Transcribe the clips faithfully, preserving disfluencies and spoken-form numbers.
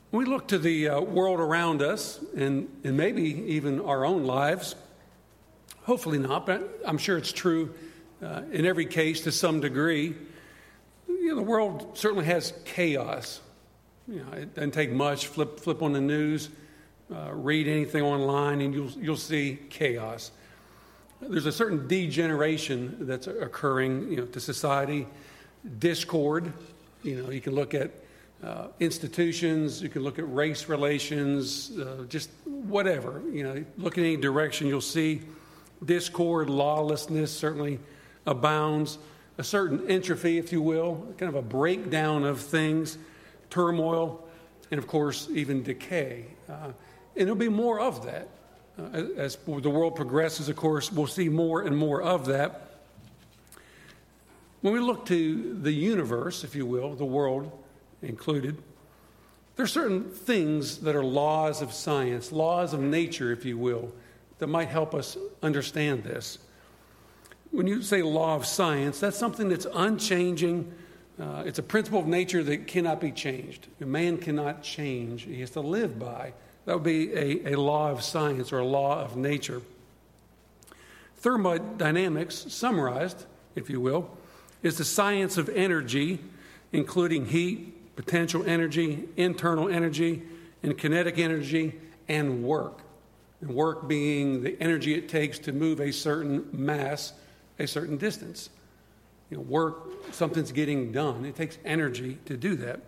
When we look to the uh, world around us and, and maybe even our own lives, hopefully not, but I'm sure it's true uh, in every case to some degree. You know, the world certainly has chaos. You know, it doesn't take much. Flip, flip on the news, uh, read anything online, and you'll you'll see chaos. There's a certain degeneration that's occurring, you know, to society. Discord. You know, you can look at uh, institutions. You can look at race relations. Uh, just whatever. You know, look in any direction, you'll see discord, lawlessness certainly abounds. A certain entropy, if you will, kind of a breakdown of things, turmoil, and of course, even decay. Uh, and there'll be more of that. Uh, as the world progresses, of course, we'll see more and more of that. When we look to the universe, if you will, the world included, there are certain things that are laws of science, laws of nature, if you will, that might help us understand this. When you say law of science, that's something that's unchanging. Uh, it's a principle of nature that cannot be changed. A man cannot change. He has to live by. That would be a, a law of science or a law of nature. Thermodynamics, summarized, if you will, is the science of energy, including heat, potential energy, internal energy, and kinetic energy, and work. And work being the energy it takes to move a certain mass a certain distance. You know, work, something's getting done. It takes energy to do that.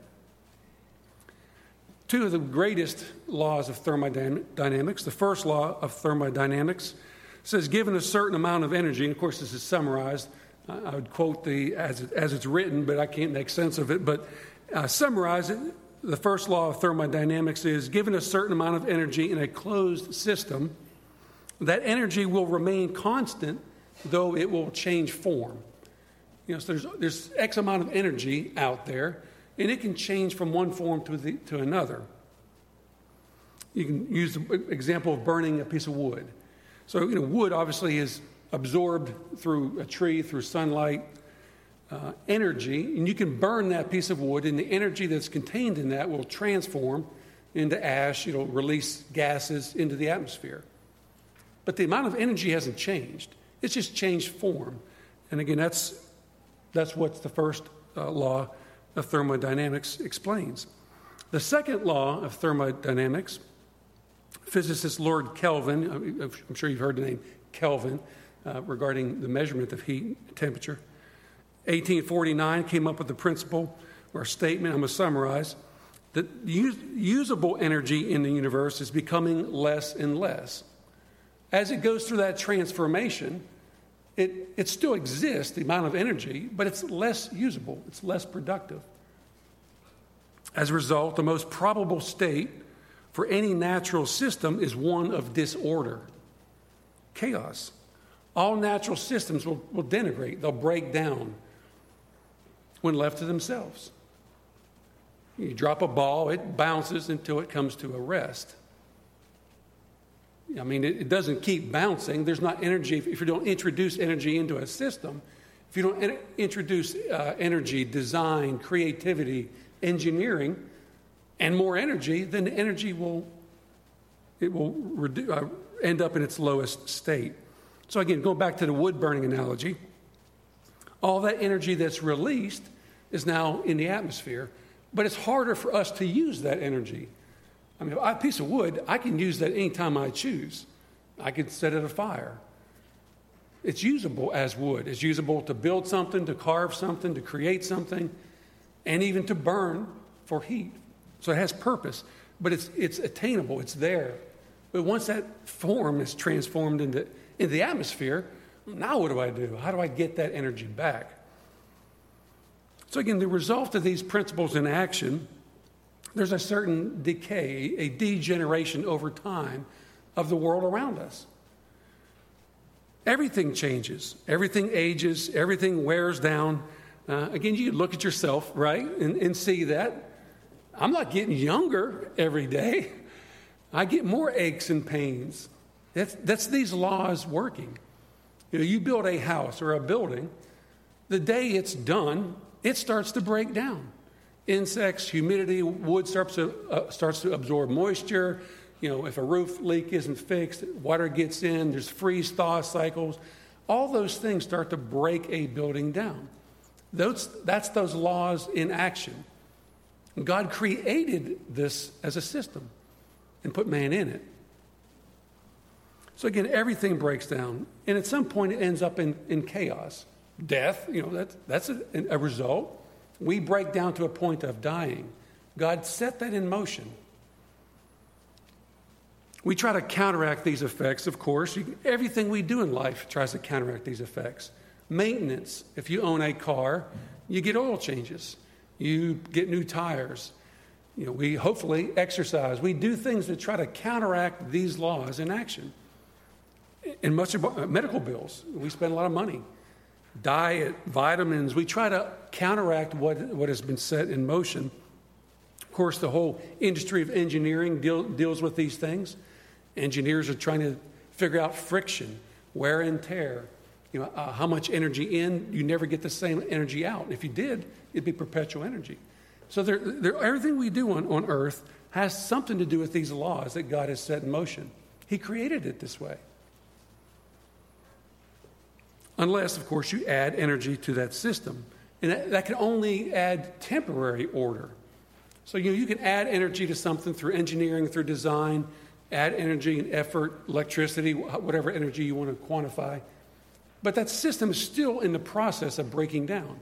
Two of the greatest laws of thermodynamics, the first law of thermodynamics says given a certain amount of energy, and of course this is summarized, I would quote the as, it, as it's written, but I can't make sense of it, but uh, summarize it. The first law of thermodynamics is given a certain amount of energy in a closed system, that energy will remain constant, though it will change form. You know, so there's there's X amount of energy out there, and it can change from one form to the, to another. You can use the example of burning a piece of wood. So, you know, wood obviously is absorbed through a tree, through sunlight, uh, energy, and you can burn that piece of wood, and the energy that's contained in that will transform into ash. It'll release gases into the atmosphere. But the amount of energy hasn't changed. It's just changed form. And again, that's that's what the first uh, law of thermodynamics explains. The second law of thermodynamics, physicist Lord Kelvin, I'm sure you've heard the name Kelvin, uh, regarding the measurement of heat and temperature. eighteen forty-nine came up with the principle or statement, I'm going to summarize, that use, usable energy in the universe is becoming less and less. As it goes through that transformation, it, it still exists, the amount of energy, but it's less usable, it's less productive. As a result, the most probable state for any natural system is one of disorder, chaos. All natural systems will, will denigrate, they'll break down when left to themselves. You drop a ball, it bounces until it comes to a rest. I mean, it, it doesn't keep bouncing. There's not energy. If, if you don't introduce energy into a system, if you don't en- introduce uh, energy, design, creativity, engineering, and more energy, then the energy will it will redu- uh, end up in its lowest state. So again, going back to the wood burning analogy, all that energy that's released is now in the atmosphere, but it's harder for us to use that energy. I mean, a piece of wood, I can use that anytime I choose. I could set it afire. It's usable as wood. It's usable to build something, to carve something, to create something, and even to burn for heat. So it has purpose, but it's it's attainable. It's there. But once that form is transformed into, into the atmosphere, now what do I do? How do I get that energy back? So again, the result of these principles in action, there's a certain decay, a degeneration over time of the world around us. Everything changes. Everything ages. Everything wears down. Uh, again, you look at yourself, right, and, and see that. I'm not getting younger every day. I get more aches and pains. That's, that's these laws working. You know, you build a house or a building, the day it's done, it starts to break down. insects, humidity, wood starts to, uh, starts to absorb moisture. You know, if a roof leak isn't fixed, water gets in, there's freeze-thaw cycles. All those things start to break a building down. Those, that's those laws in action. God created this as a system and put man in it. So again, everything breaks down. And at some point, it ends up in, in chaos. Death, you know, that's, that's a, a result. We break down to a point of dying. God set that in motion. We try to counteract these effects, of course. You, everything we do in life tries to counteract these effects. Maintenance. If you own a car, you get oil changes. You get new tires. You know, we hopefully exercise. We do things that try to counteract these laws in action. In much of our medical bills, we spend a lot of money. Diet, vitamins, we try to counteract what, what has been set in motion. Of course, the whole industry of engineering deal, deals with these things. Engineers are trying to figure out friction, wear and tear, you know, uh, how much energy in, you never get the same energy out. If you did, it'd be perpetual energy. So there, there, everything we do on, on earth has something to do with these laws that God has set in motion. He created it this way. Unless, of course, you add energy to that system. And that, that can only add temporary order. So you know, you can add energy to something through engineering, through design, add energy and effort, electricity, whatever energy you want to quantify. But that system is still in the process of breaking down.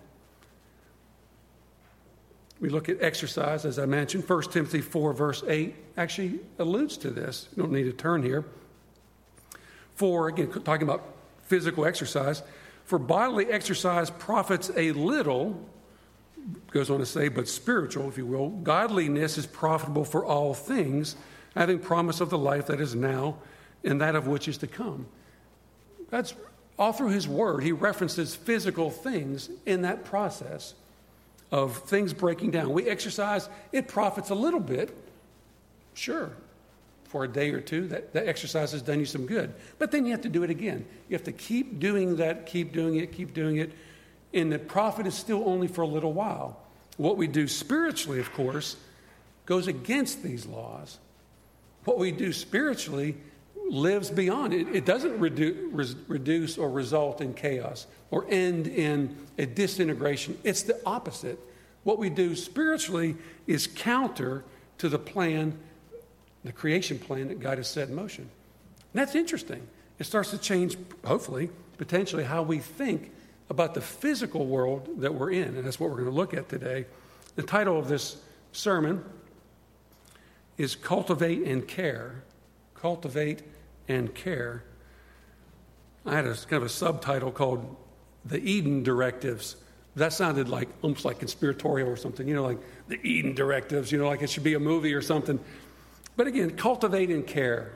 We look at exercise, as I mentioned. First Timothy four, verse eight actually alludes to this. You don't need to turn here. For, again, talking about physical exercise. For bodily exercise profits a little, goes on to say, but spiritual, if you will. Godliness is profitable for all things, having promise of the life that is now and that of which is to come. That's all through his word. He references physical things in that process of things breaking down. We exercise, it profits a little bit, sure. For a day or two, that, that exercise has done you some good. But then you have to do it again. You have to keep doing that, keep doing it, keep doing it. And the profit is still only for a little while. What we do spiritually, of course, goes against these laws. What we do spiritually lives beyond it. It doesn't redu- res- reduce or result in chaos or end in a disintegration. It's the opposite. What we do spiritually is counter to the plan, the creation plan that God has set in motion. And that's interesting. It starts to change, hopefully, potentially, how we think about the physical world that we're in. And that's what we're going to look at today. The title of this sermon is Cultivate and Care. Cultivate and Care. I had a kind of a subtitle called The Eden Directives. That sounded like almost like conspiratorial or something, you know, like the Eden Directives, you know, like it should be a movie or something. But again, cultivate and care.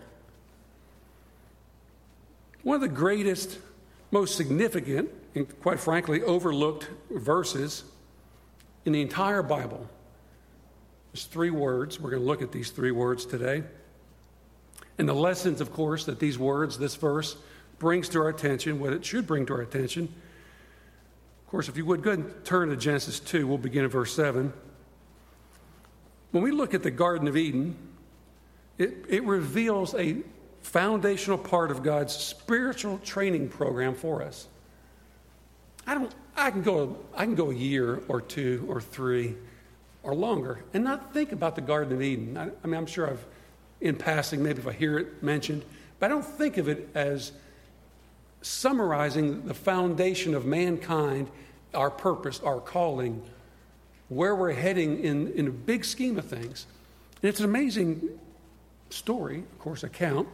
One of the greatest, most significant, and quite frankly, overlooked verses in the entire Bible. There's three words. We're going to look at these three words today. And the lessons, of course, that these words, this verse, brings to our attention, what it should bring to our attention. Of course, if you would, go ahead and turn to Genesis two. We'll begin at verse seven. When we look at the Garden of Eden, it, it reveals a foundational part of God's spiritual training program for us. I don't. I can go. I can go a year or two or three or longer and not think about the Garden of Eden. I, I mean, I'm sure I've, in passing, maybe if I hear it mentioned, but I don't think of it as summarizing the foundation of mankind, our purpose, our calling, where we're heading in, in a big scheme of things. And it's an amazing story, of course, account.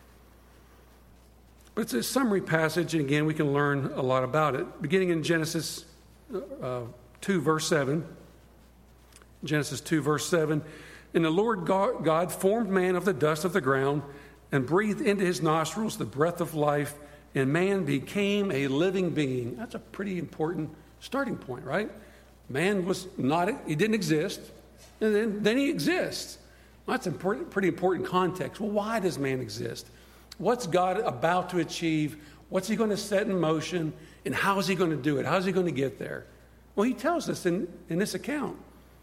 But it's a summary passage, and again, we can learn a lot about it. Beginning in Genesis uh, two, verse seven. Genesis two, verse seven. And the Lord God, God formed man of the dust of the ground and breathed into his nostrils the breath of life, and man became a living being. That's a pretty important starting point, right? Man was not, he didn't exist, and then, then he exists. Well, that's a important, pretty important context. Well, why does man exist? What's God about to achieve? What's he going to set in motion? And how is he going to do it? How is he going to get there? Well, he tells us in, in this account.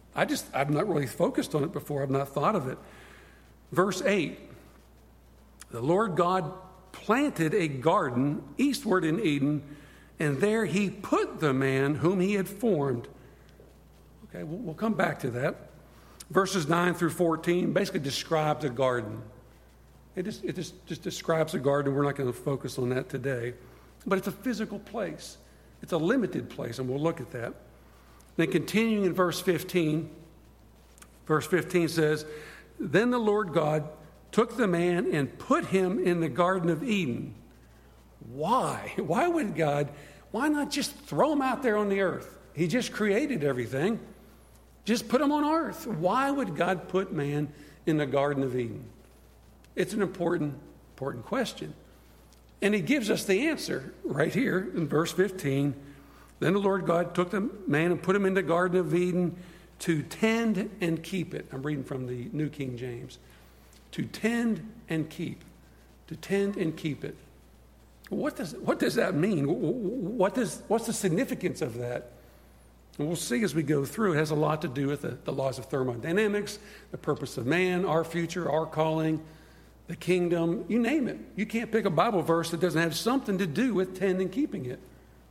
I just, I've not really focused on it before. I've not thought of it. Verse eight, the Lord God planted a garden eastward in Eden, and there he put the man whom he had formed. Okay, we'll, we'll come back to that. Verses nine through fourteen basically describes a garden. It just, it just, just describes a garden. We're not going to focus on that today. But it's a physical place. It's a limited place, and we'll look at that. Then continuing in verse fifteen, verse fifteen says, then the Lord God took the man and put him in the Garden of Eden. Why? Why would God, why not just throw him out there on the earth? He just created everything. Just put him on earth. Why would God put man in the Garden of Eden? It's an important, important question. And he gives us the answer right here in verse fifteen. Then the Lord God took the man and put him in the Garden of Eden to tend and keep it. I'm reading from the New King James. To tend and keep. To tend and keep it. What does, what does that mean? What does, what's the significance of that? And we'll see as we go through. It has a lot to do with the, the laws of thermodynamics, the purpose of man, our future, our calling, the kingdom, you name it. You can't pick a Bible verse that doesn't have something to do with tend and keeping it.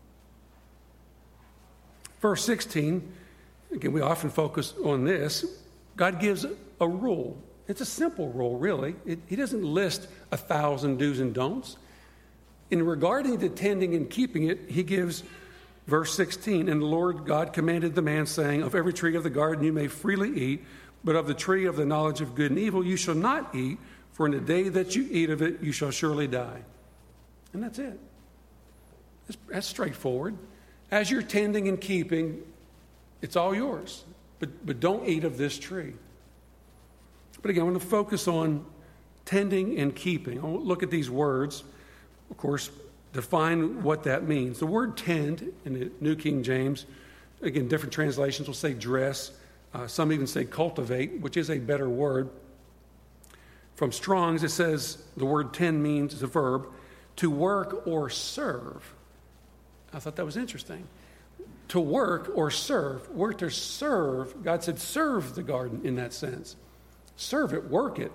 Verse sixteen, again, we often focus on this. God gives a rule. It's a simple rule, really. It, he doesn't list a thousand do's and don'ts. In regarding to tending and keeping it, he gives verse sixteen, and the Lord God commanded the man, saying, of every tree of the garden you may freely eat, but of the tree of the knowledge of good and evil you shall not eat, for in the day that you eat of it you shall surely die. And that's it. That's, that's straightforward. As you're tending and keeping, it's all yours. But, but don't eat of this tree. But again, I want to focus on tending and keeping. I'll look at these words, of course, define what that means. The word tend in the New King James, again, different translations will say dress. Uh, some even say cultivate, which is a better word. From Strong's, it says the word tend means, as a verb, to work or serve. I thought that was interesting. To work or serve. We're to serve. God said serve the garden in that sense. Serve it, work it.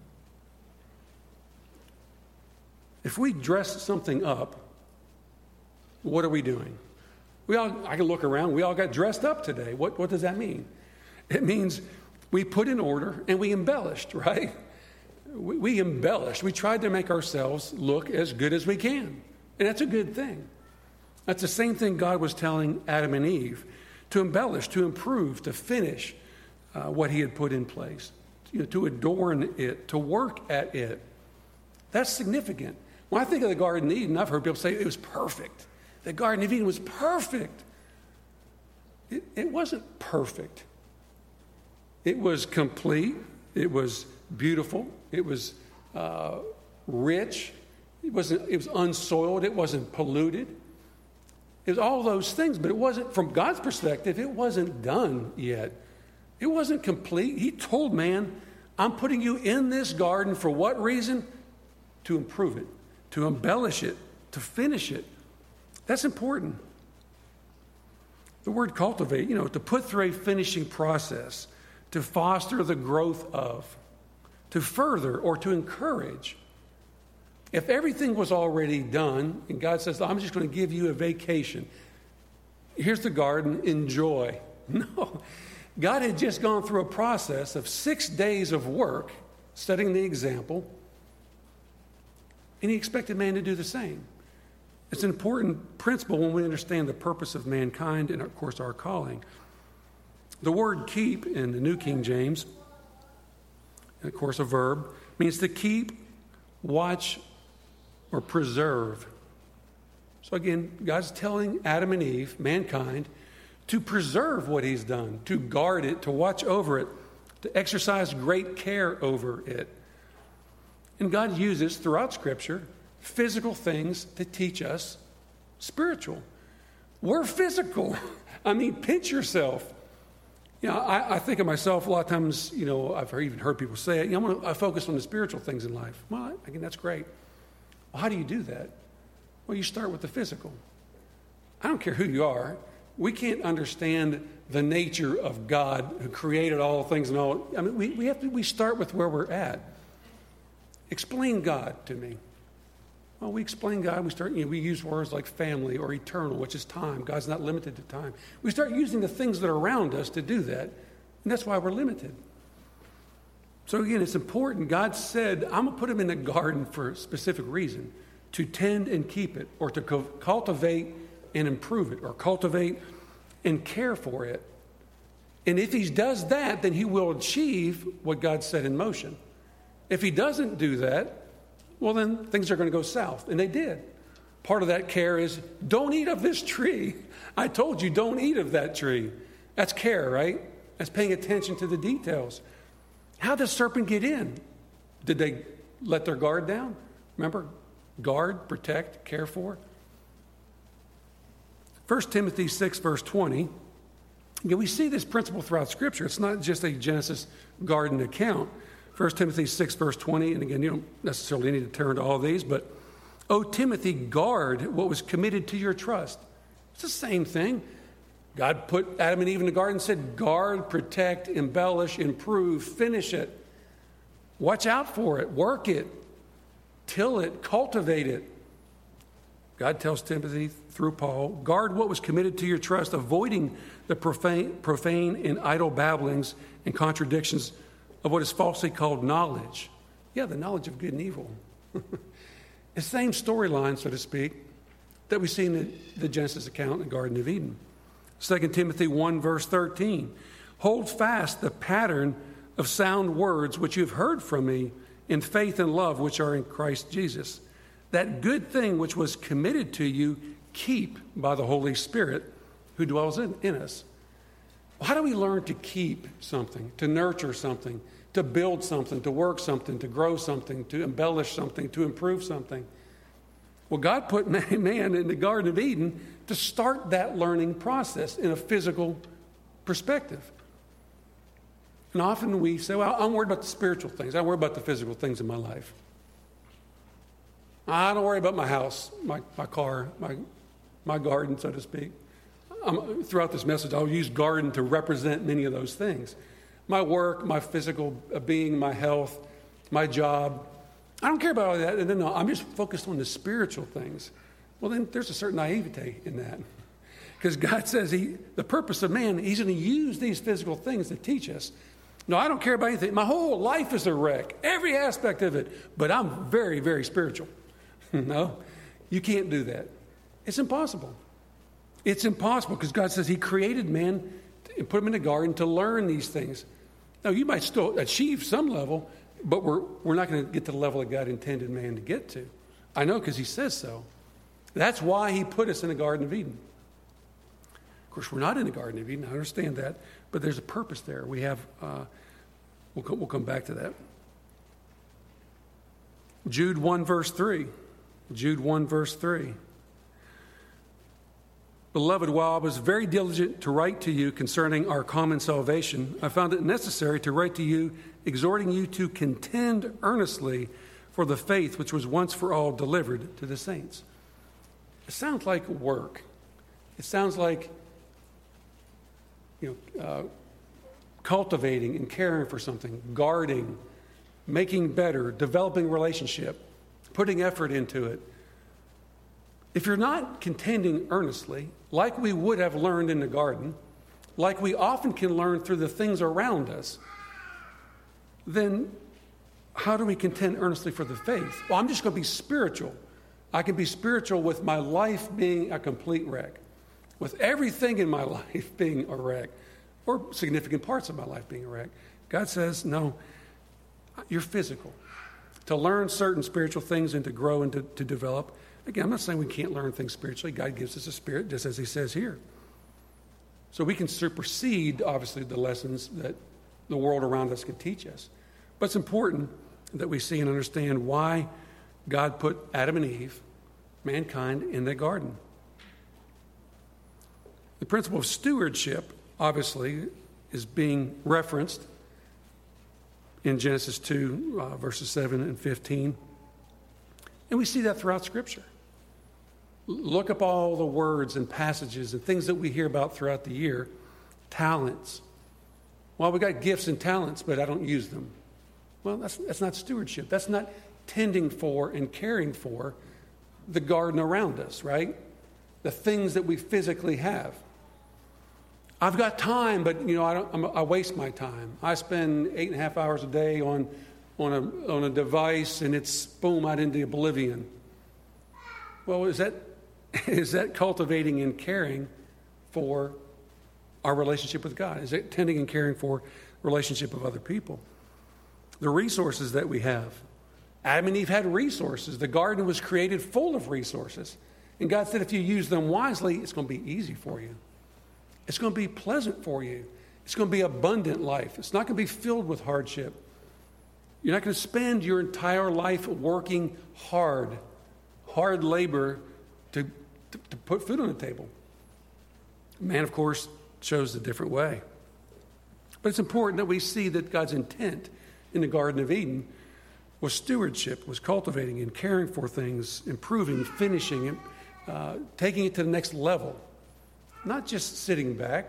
If we dress something up, what are we doing? We all, I can look around, we all got dressed up today. What, what does that mean? It means we put in order and we embellished, right? We, we embellished. We tried to make ourselves look as good as we can. And that's a good thing. That's the same thing God was telling Adam and Eve, to embellish, to improve, to finish uh, what he had put in place, you know, to adorn it, to work at it. That's significant. When I think of the Garden of Eden, I've heard people say it was perfect. The Garden of Eden was perfect. It, it wasn't perfect. It was complete. It was beautiful. It was uh, rich. It wasn't. It was unsoiled. It wasn't polluted. It was all those things, but it wasn't, from God's perspective, it wasn't done yet. It wasn't complete. He told man, I'm putting you in this garden for what reason? To improve it, to embellish it, to finish it. That's important. The word cultivate, you know, to put through a finishing process, to foster the growth of, to further or to encourage. If everything was already done, and God says, I'm just going to give you a vacation. Here's the garden, enjoy. No. God had just gone through a process of six days of work, setting the example, and he expected man to do the same. It's an important principle when we understand the purpose of mankind and, of course, our calling. The word keep in the New King James, and of course a verb, means to keep, watch, or preserve. So again, God's telling Adam and Eve, mankind, to preserve what he's done, to guard it, to watch over it, to exercise great care over it. And God uses throughout Scripture physical things to teach us spiritual. We're physical. I mean, pinch yourself. You know, I, I think of myself a lot of times, you know, I've even heard people say it, you know, I'm gonna, I focus on the spiritual things in life. Well, again, that's great. Well, how do you do that? Well, you start with the physical. I don't care who you are. We can't understand the nature of God who created all things and all. I mean, we, we have to, we start with where we're at. Explain God to me. Well, we explain God. We start, you know, we use words like family or eternal, which is time. God's not limited to time. We start using the things that are around us to do that, and that's why we're limited. So again, it's important. God said, I'm going to put him in the garden for a specific reason, to tend and keep it, or to co- cultivate and improve it, or cultivate and care for it. And if he does that, then he will achieve what God set in motion. If he doesn't do that, well, then things are going to go south. And they did. Part of that care is, don't eat of this tree. I told you, don't eat of that tree. That's care, right? That's paying attention to the details. How does serpent get in? Did they let their guard down? Remember, guard, protect, care for. First Timothy six, verse twenty. Again, we see this principle throughout Scripture. It's not just a Genesis garden account. First Timothy six, verse twenty, and again, you don't necessarily need to turn to all these, but, O Timothy, guard what was committed to your trust. It's the same thing. God put Adam and Eve in the garden and said, guard, protect, embellish, improve, finish it. Watch out for it, work it, till it, cultivate it. God tells Timothy through Paul, guard what was committed to your trust, avoiding the profane, profane and idle babblings and contradictions of what is falsely called knowledge. Yeah, the knowledge of good and evil. The same storyline, so to speak, that we see in the, the Genesis account in the Garden of Eden. Second Timothy one, verse thirteen. Hold fast the pattern of sound words which you've heard from me in faith and love which are in Christ Jesus. That good thing which was committed to you, keep by the Holy Spirit who dwells in, in us. How do we learn to keep something, to nurture something, to build something, to work something, to grow something, to embellish something, to improve something? Well, God put man in the Garden of Eden to start that learning process in a physical perspective. And often we say, well, I'm worried about the spiritual things. I worry about the physical things in my life. I don't worry about my house, my, my car, my, my garden, so to speak. Um, throughout this message, I'll use garden to represent many of those things. My work, my physical being, my health, my job. I don't care about all that. And then no, I'm just focused on the spiritual things. Well, then there's a certain naivete in that. Because God says he, the purpose of man, he's going to use these physical things to teach us. No, I don't care about anything. My whole life is a wreck, every aspect of it. But I'm very, very spiritual. No, you can't do that. It's impossible. It's impossible because God says he created man and put him in the garden to learn these things. Now, you might still achieve some level, but we're, we're not going to get to the level that God intended man to get to. I know because he says so. That's why he put us in the Garden of Eden. Of course, we're not in the Garden of Eden. I understand that. But there's a purpose there. We have, uh, we'll, co- we'll come back to that. Jude one, verse three. Jude one, verse three. Beloved, while I was very diligent to write to you concerning our common salvation, I found it necessary to write to you, exhorting you to contend earnestly for the faith which was once for all delivered to the saints. It sounds like work. It sounds like, you know, uh, cultivating and caring for something, guarding, making better, developing relationship, putting effort into it. If you're not contending earnestly, like we would have learned in the garden, like we often can learn through the things around us, then how do we contend earnestly for the faith? Well, I'm just going to be spiritual. I can be spiritual with my life being a complete wreck, with everything in my life being a wreck, or significant parts of my life being a wreck. God says, no, you're physical. To learn certain spiritual things and to grow and to, to develop. Again, I'm not saying we can't learn things spiritually. God gives us a spirit, just as he says here. So we can supersede, obviously, the lessons that the world around us can teach us. But it's important that we see and understand why God put Adam and Eve, mankind, in the garden. The principle of stewardship, obviously, is being referenced in Genesis two, uh, verses seven and fifteen. And we see that throughout Scripture. Look up all the words and passages and things that we hear about throughout the year. Talents. Well, we got gifts and talents, but I don't use them. Well, that's, that's not stewardship. That's not tending for and caring for the garden around us, right? The things that we physically have. I've got time, but you know, I don't. I'm, I waste my time. I spend eight and a half hours a day on, on a on a device, and it's boom out into oblivion. Well, is that is that cultivating and caring for our relationship with God? Is it tending and caring for relationship of other people? The resources that we have. Adam and Eve had resources. The garden was created full of resources. And God said if you use them wisely, it's going to be easy for you. It's going to be pleasant for you. It's going to be abundant life. It's not going to be filled with hardship. You're not going to spend your entire life working hard, hard labor to, to, to put food on the table. Man, of course, chose a different way. But it's important that we see that God's intent in the Garden of Eden was stewardship, was cultivating and caring for things, improving, finishing it, uh, taking it to the next level. Not just sitting back.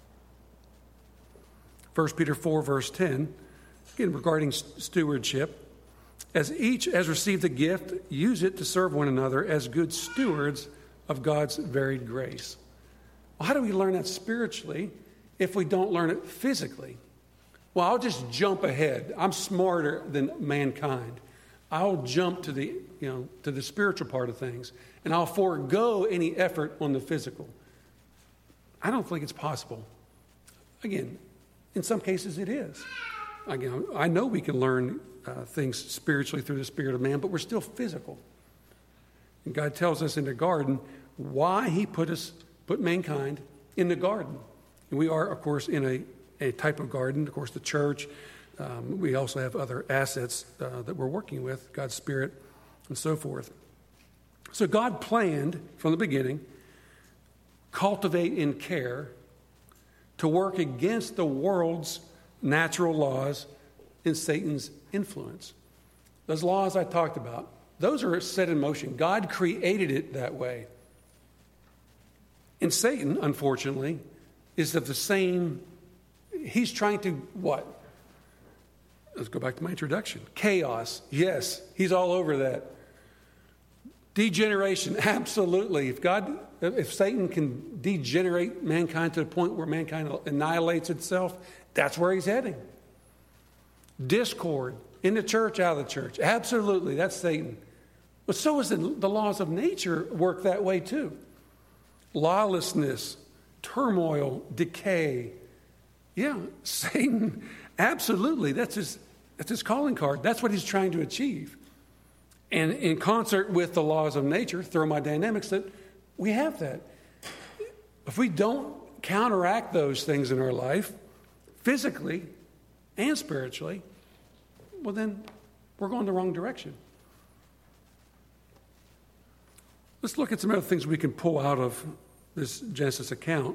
First Peter four, verse ten, again, regarding stewardship. As each has received a gift, use it to serve one another as good stewards of God's varied grace. Well, how do we learn that spiritually if we don't learn it physically? Well, I'll just jump ahead. I'm smarter than mankind. I'll jump to the, you know, to the spiritual part of things, and I'll forego any effort on the physical. I don't think it's possible. Again, in some cases it is. Again, I know we can learn uh, things spiritually through the spirit of man, but we're still physical. And God tells us in the garden why he put us, put mankind in the garden. And we are, of course, in a, a type of garden, of course, the church. Um, we also have other assets uh, that we're working with, God's Spirit and so forth. So God planned from the beginning, cultivate and care to work against the world's natural laws and Satan's influence. Those laws I talked about, those are set in motion. God created it that way. And Satan, unfortunately, is of the same, he's trying to what? Let's go back to my introduction. Chaos, yes, he's all over that. Degeneration, absolutely. If God, if Satan can degenerate mankind to the point where mankind annihilates itself, that's where he's heading. Discord in the church, out of the church, absolutely, that's Satan. But so is the, the laws of nature work that way too. Lawlessness, turmoil, decay. Yeah, Satan, absolutely, that's his, that's his calling card. That's what he's trying to achieve. And in concert with the laws of nature, thermodynamics, that we have that. If we don't counteract those things in our life, physically and spiritually, well then we're going the wrong direction. Let's look at some other things we can pull out of this Genesis account.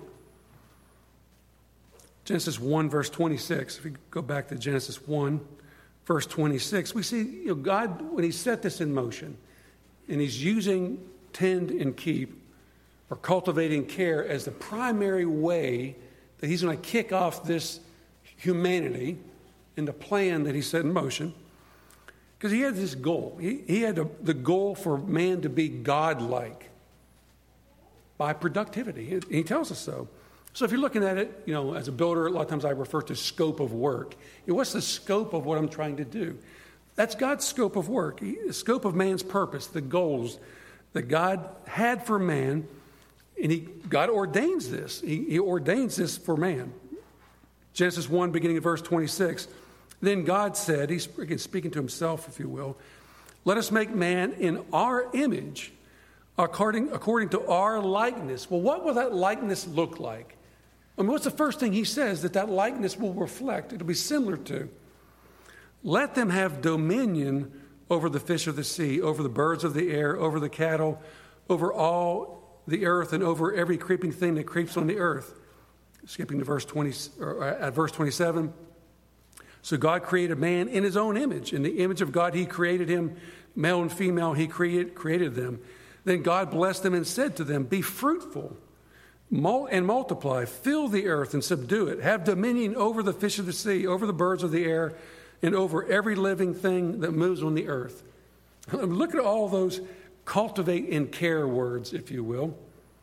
Genesis one, verse twenty-six. If we go back to Genesis one, verse twenty-six, we see, you know, God, when he set this in motion, and he's using tend and keep, or cultivating care as the primary way that he's going to kick off this humanity in the plan that he set in motion, because he had this goal. He, he had a, the goal for man to be God-like by productivity. He, he tells us so. So if you're looking at it, you know, as a builder, a lot of times I refer to scope of work. You know, what's the scope of what I'm trying to do? That's God's scope of work, he, the scope of man's purpose, the goals that God had for man, and he God ordains this. He, he ordains this for man. Genesis one, beginning at verse twenty-six. Then God said, he's again speaking to himself, if you will, let us make man in our image, according, according to our likeness. Well, what will that likeness look like? I mean, what's the first thing he says that that likeness will reflect? It'll be similar to. Let them have dominion over the fish of the sea, over the birds of the air, over the cattle, over all the earth, and over every creeping thing that creeps on the earth. Skipping to verse twenty, or at verse twenty-seven. So God created man in his own image. In the image of God, he created him, male and female, he created, created them. Then God blessed them and said to them, be fruitful and multiply, fill the earth and subdue it, have dominion over the fish of the sea, over the birds of the air, and over every living thing that moves on the earth. Look at all those cultivate and care words, if you will.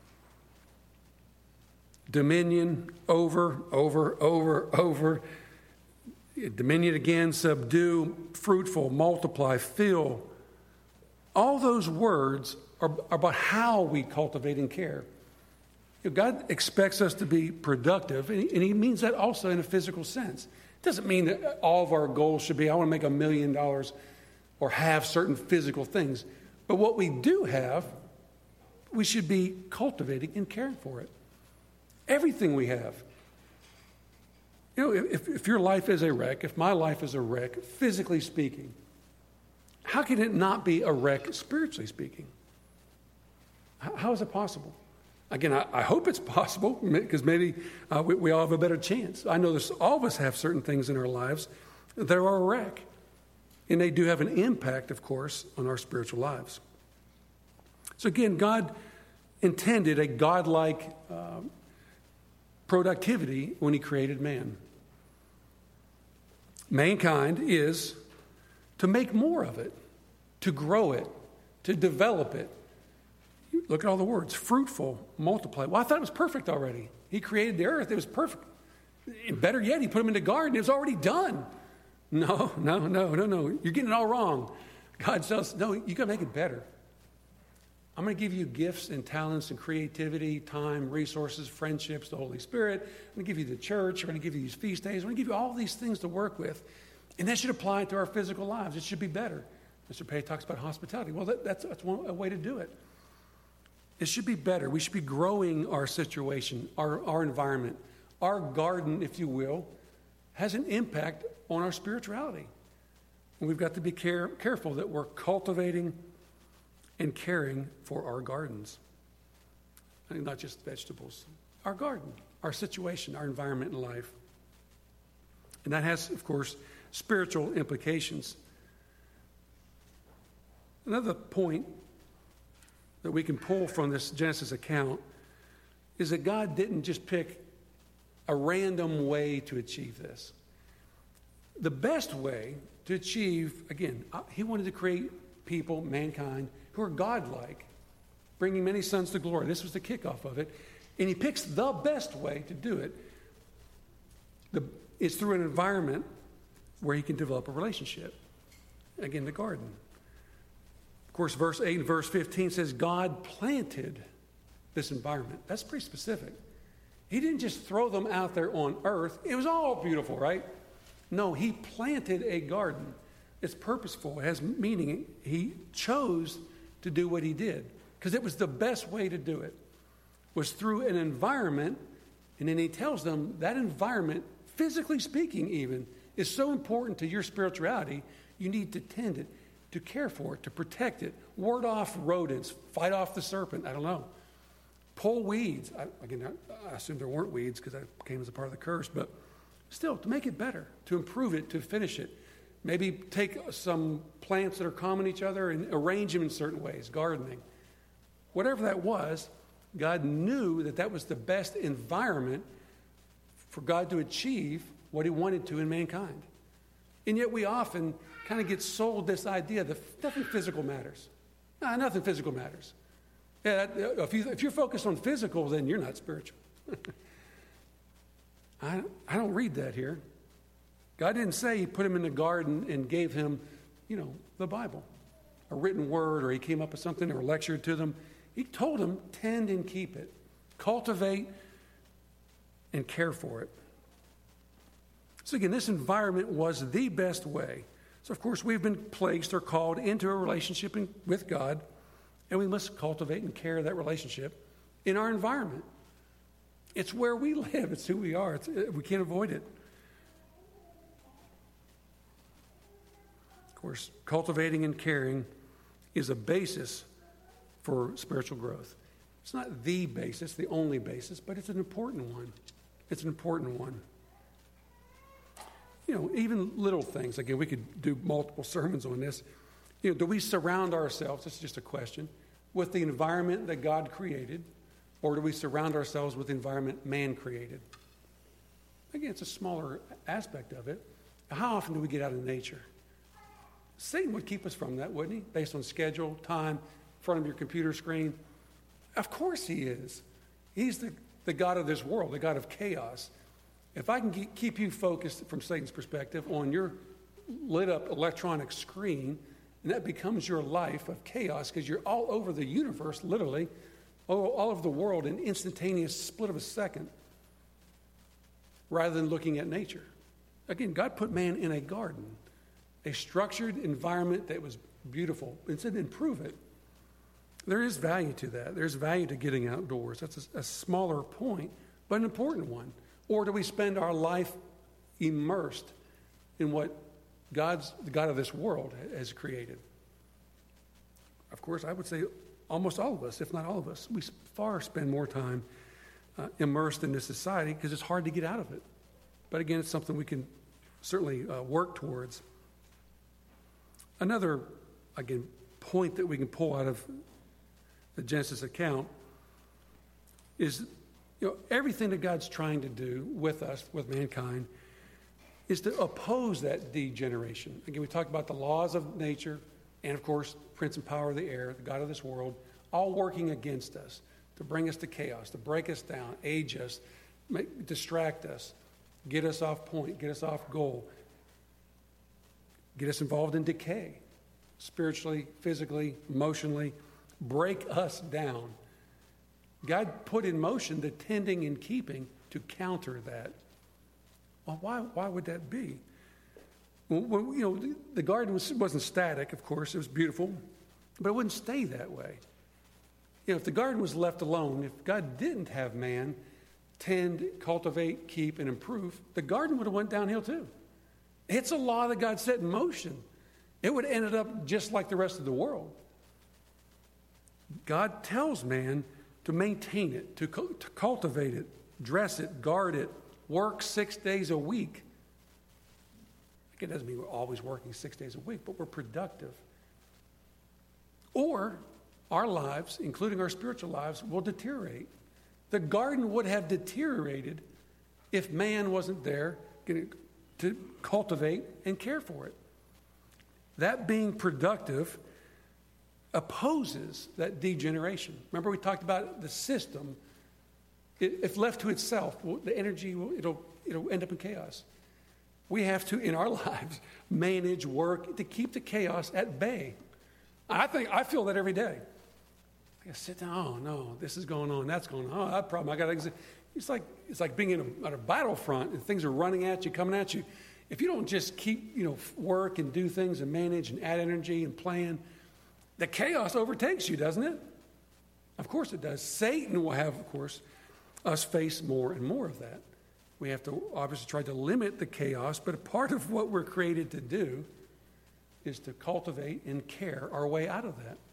Dominion, over, over, over, over. Dominion again, subdue, fruitful, multiply, fill. All those words are about how we cultivate and care. You know, God expects us to be productive, and he, and he means that also in a physical sense. It doesn't mean that all of our goals should be, I want to make a million dollars or have certain physical things. But what we do have, we should be cultivating and caring for it. Everything we have. You know, if, if your life is a wreck, if my life is a wreck, physically speaking, how can it not be a wreck spiritually speaking? How, how is it possible? Again, I, I hope it's possible, because maybe uh, we, we all have a better chance. I know this, all of us have certain things in our lives that are a wreck. And they do have an impact, of course, on our spiritual lives. So again, God intended a godlike uh, productivity when he created man. Mankind is to make more of it, to grow it, to develop it. Look at all the words: fruitful, multiply. Well, I thought it was perfect already. He created the earth. It was perfect. And better yet, he put him in the garden. It was already done. No, no, no, no, no. You're getting it all wrong. God says, no, you got to make it better. I'm going to give you gifts and talents and creativity, time, resources, friendships, the Holy Spirit. I'm going to give you the church. I'm going to give you these feast days. I'm going to give you all these things to work with. And that should apply to our physical lives. It should be better. Mister Pei talks about hospitality. Well, that, that's, that's one a way to do it. It should be better. We should be growing our situation, our, our environment. Our garden, if you will, has an impact on our spirituality. And we've got to be care, careful that we're cultivating and caring for our gardens. I mean, not just vegetables. Our garden, our situation, our environment in life. And that has, of course, spiritual implications. Another point that we can pull from this Genesis account is that God didn't just pick a random way to achieve this. The best way to achieve, again, he wanted to create people, mankind, who are godlike, bringing many sons to glory. This was the kickoff of it. And he picks the best way to do it. The, it's through an environment where he can develop a relationship. Again, the garden. Of course, verse eight and verse fifteen says God planted this environment. That's pretty specific. He didn't just throw them out there on earth. It was all beautiful, right? No, he planted a garden. It's purposeful. It has meaning. He chose to do what he did because it was the best way to do it, was through an environment. And then he tells them that environment, physically speaking even, is so important to your spirituality, you need to tend it, to care for it, to protect it, ward off rodents, fight off the serpent, I don't know. Pull weeds. I, again, I, I assume there weren't weeds because that came as a part of the curse, but still, to make it better, to improve it, to finish it. Maybe take some plants that are common to each other and arrange them in certain ways, gardening. Whatever that was, God knew that that was the best environment for God to achieve what he wanted to in mankind. And yet we often kind of get sold this idea that nothing physical matters. No, nothing physical matters. Yeah, if, you, if you're focused on physical, then you're not spiritual. I, I don't read that here. God didn't say he put him in the garden and gave him, you know, the Bible, a written word, or he came up with something or lectured to them. He told them, tend and keep it, cultivate and care for it. So again, this environment was the best way. So of course, we've been placed or called into a relationship in, with God, and we must cultivate and care that relationship in our environment. It's where we live. It's who we are. It's, we can't avoid it. Of course, cultivating and caring is a basis for spiritual growth. It's not the basis, the only basis, but it's an important one. It's an important one. You know, even little things. Again, we could do multiple sermons on this. You know, do we surround ourselves, this is just a question, with the environment that God created, or do we surround ourselves with the environment man created? Again, it's a smaller aspect of it. How often do we get out of nature? Satan would keep us from that, wouldn't he? Based on schedule, time, in front of your computer screen. Of course he is. He's the, the God of this world, the God of chaos. If I can keep you focused from Satan's perspective on your lit up electronic screen, and that becomes your life of chaos because you're all over the universe, literally, all, all over the world in instantaneous split of a second, rather than looking at nature. Again, God put man in a garden, a structured environment that was beautiful, and said improve it. There is value to that. There's value to getting outdoors. That's a, a smaller point, but an important one. Or do we spend our life immersed in what God's, the God of this world has created? Of course, I would say almost all of us, if not all of us, we far spend more time uh, immersed in this society because it's hard to get out of it. But again, it's something we can certainly uh, work towards. Another, again, point that we can pull out of the Genesis account is, you know, everything that God's trying to do with us, with mankind, is to oppose that degeneration. Again, we talked about the laws of nature and, of course, prince and power of the air, the God of this world, all working against us to bring us to chaos, to break us down, age us, make, distract us, get us off point, get us off goal, get us involved in decay, spiritually, physically, emotionally, break us down. God put in motion the tending and keeping to counter that. Well, why, why would that be? Well, well, you know, the, the garden was, wasn't static, of course. It was beautiful, but it wouldn't stay that way. You know, if the garden was left alone, if God didn't have man tend, cultivate, keep, and improve, the garden would have went downhill too. It's a law that God set in motion. It would have ended up just like the rest of the world. God tells man to maintain it, to, to cultivate it, dress it, guard it, work six days a week. It doesn't mean we're always working six days a week, but we're productive. Or our lives, including our spiritual lives, will deteriorate. The garden would have deteriorated if man wasn't there to cultivate and care for it. That being productive opposes that degeneration. Remember, we talked about the system. If left to itself, the energy, will, it'll, it'll end up in chaos. We have to, in our lives, manage, work to keep the chaos at bay. I think I feel that every day. I gotta sit down. Oh no, this is going on. That's going on. Oh, that problem. I got to. It's like it's like being in a, at a battlefront and things are running at you, coming at you. If you don't just keep, you know, work and do things and manage and add energy and plan, the chaos overtakes you, doesn't it? Of course it does. Satan will have, of course, us face more and more of that. We have to obviously try to limit the chaos, but a part of what we're created to do is to cultivate and care our way out of that.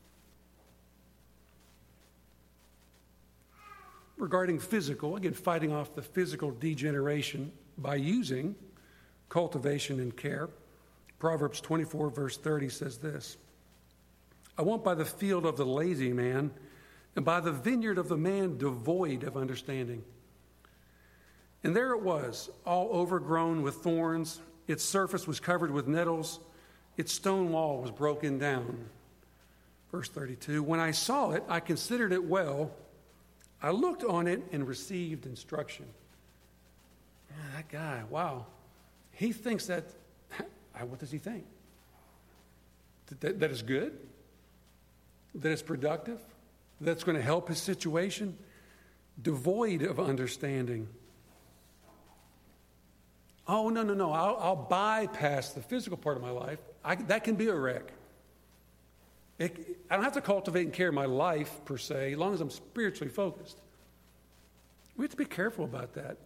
Regarding physical, again, fighting off the physical degeneration by using cultivation and care, Proverbs twenty-four, verse thirty says this: I won't by the field of the lazy man, and by the vineyard of the man devoid of understanding. And there it was, all overgrown with thorns. Its surface was covered with nettles. Its stone wall was broken down. Verse thirty-two, when I saw it, I considered it well. I looked on it and received instruction. Man, that guy, wow. He thinks that, what does he think? That, that is good? That it's productive? That's going to help his situation? Devoid of understanding. Oh, no, no, no. I'll, I'll bypass the physical part of my life. I, that can be a wreck. It, I don't have to cultivate and care my life, per se, as long as I'm spiritually focused. We have to be careful about that.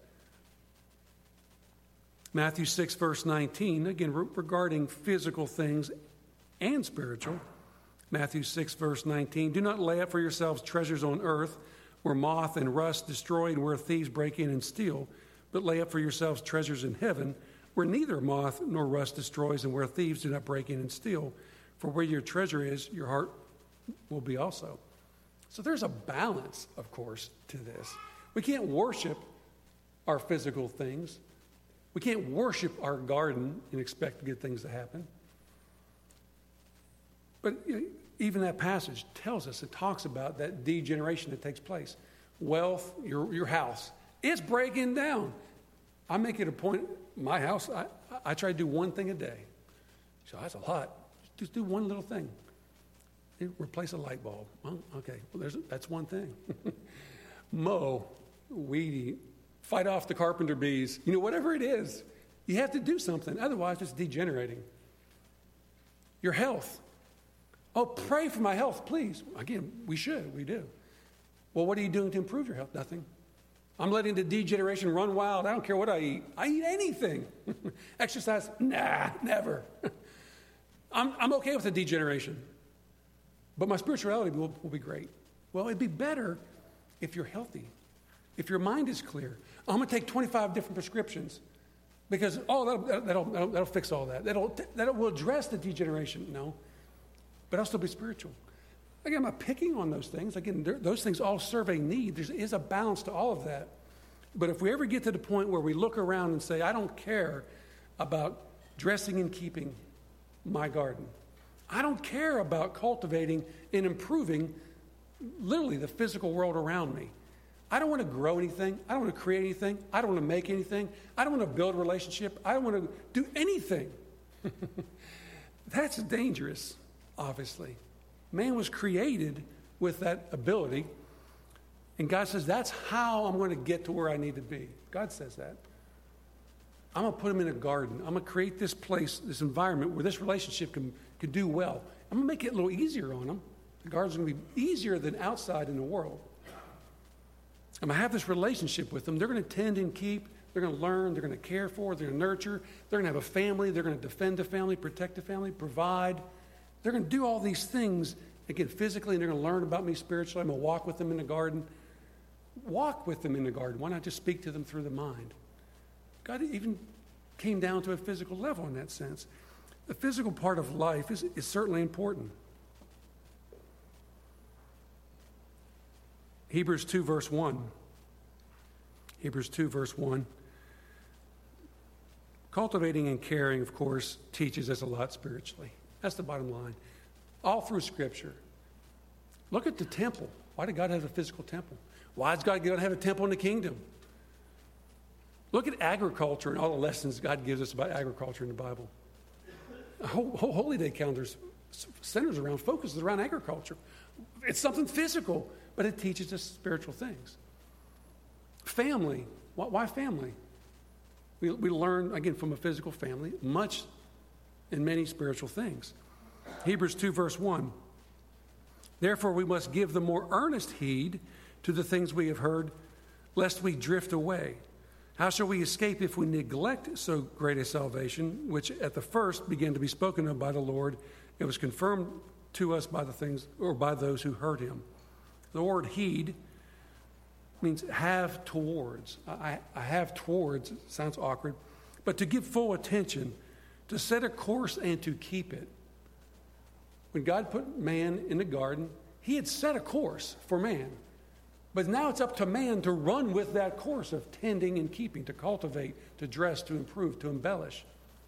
Matthew six, verse nineteen, again, re- regarding physical things and spiritual. Matthew six, verse nineteen, do not lay up for yourselves treasures on earth, where moth and rust destroy and where thieves break in and steal, but lay up for yourselves treasures in heaven, where neither moth nor rust destroys and where thieves do not break in and steal. For where your treasure is, your heart will be also. So there's a balance, of course, to this. We can't worship our physical things. We can't worship our garden and expect good things to happen. But you know, even that passage tells us, it talks about that degeneration that takes place. Wealth, your, your house, it's breaking down. I make it a point, my house, I, I try to do one thing a day. So that's a lot. Just do one little thing. Replace a light bulb. Well, okay, well, there's, that's one thing. Mow, weed eat, fight off the carpenter bees. You know, whatever it is, you have to do something. Otherwise, it's degenerating. Your health. Oh, pray for my health, please. Again, we should. We do. Well, what are you doing to improve your health? Nothing. I'm letting the degeneration run wild. I don't care what I eat. I eat anything. Exercise? Nah, never. I'm, I'm okay with the degeneration. But my spirituality will, will be great. Well, it'd be better if you're healthy, if your mind is clear. I'm going to take twenty-five different prescriptions because, oh, that'll, that'll, that'll, that'll fix all that. That'll, that will address the degeneration. No. But I'll still be spiritual. Again, I'm not picking on those things. Again, those things all serve a need. There is a balance to all of that. But if we ever get to the point where we look around and say, I don't care about dressing and keeping my garden. I don't care about cultivating and improving literally the physical world around me. I don't want to grow anything. I don't want to create anything. I don't want to make anything. I don't want to build a relationship. I don't want to do anything. That's dangerous, obviously. Man was created with that ability. And God says, that's how I'm going to get to where I need to be. God says that. I'm going to put him in a garden. I'm going to create this place, this environment where this relationship can, can do well. I'm going to make it a little easier on them. The garden's going to be easier than outside in the world. I'm going to have this relationship with them. They're going to tend and keep. They're going to learn. They're going to care for. They're going to nurture. They're going to have a family. They're going to defend the family, protect the family, provide. They're going to do all these things, again, physically, and they're going to learn about me spiritually. I'm going to walk with them in the garden. Walk with them in the garden. Why not just speak to them through the mind? God even came down to a physical level in that sense. The physical part of life is, is certainly important. Hebrews two, verse one. Hebrews two, verse one. Cultivating and caring, of course, teaches us a lot spiritually. That's the bottom line. All through Scripture. Look at the temple. Why did God have a physical temple? Why is God going to have a temple in the kingdom? Look at agriculture and all the lessons God gives us about agriculture in the Bible. The whole, whole Holy Day calendar centers around, focuses around agriculture. It's something physical, but it teaches us spiritual things. Family. Why family? We, we learn, again, from a physical family, much in many spiritual things. Hebrews two, verse one. Therefore, we must give the more earnest heed to the things we have heard, lest we drift away. How shall we escape if we neglect so great a salvation, which at the first began to be spoken of by the Lord? It was confirmed to us by the things, or by those who heard him. The word heed means have towards. I, I have towards, sounds awkward, but to give full attention, to set a course and to keep it. When God put man in the garden, he had set a course for man. But now it's up to man to run with that course of tending and keeping, to cultivate, to dress, to improve, to embellish.